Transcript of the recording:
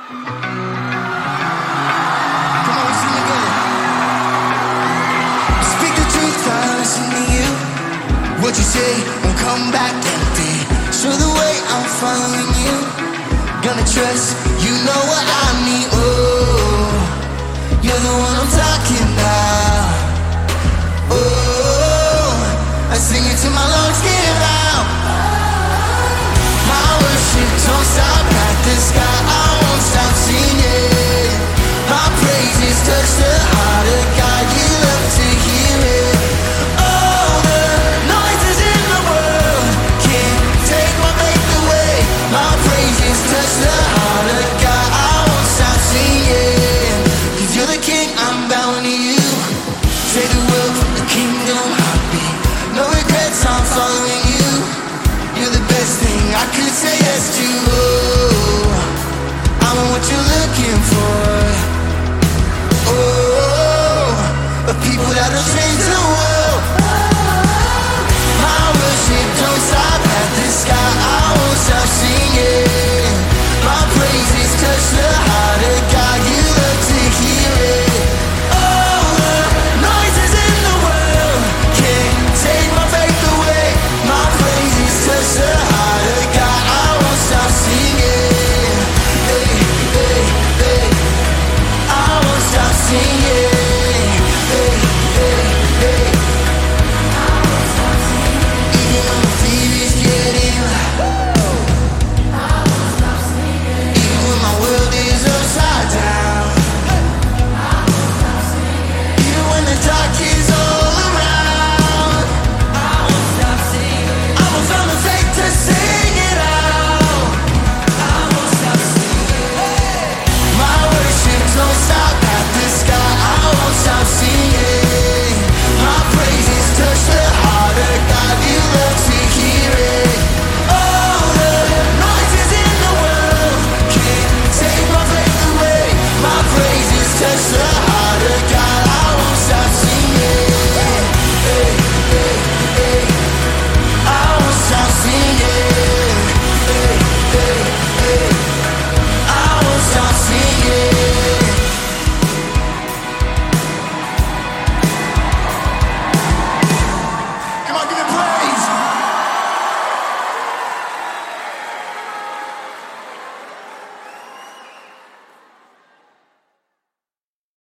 Come on, sing again. Speak the truth, I'll listen to you. What you say won't come back empty. Show the way, I'm following you. Gonna trust, you know what I need. Oh, you're the one I'm talking about. Oh, I sing it to my lungs.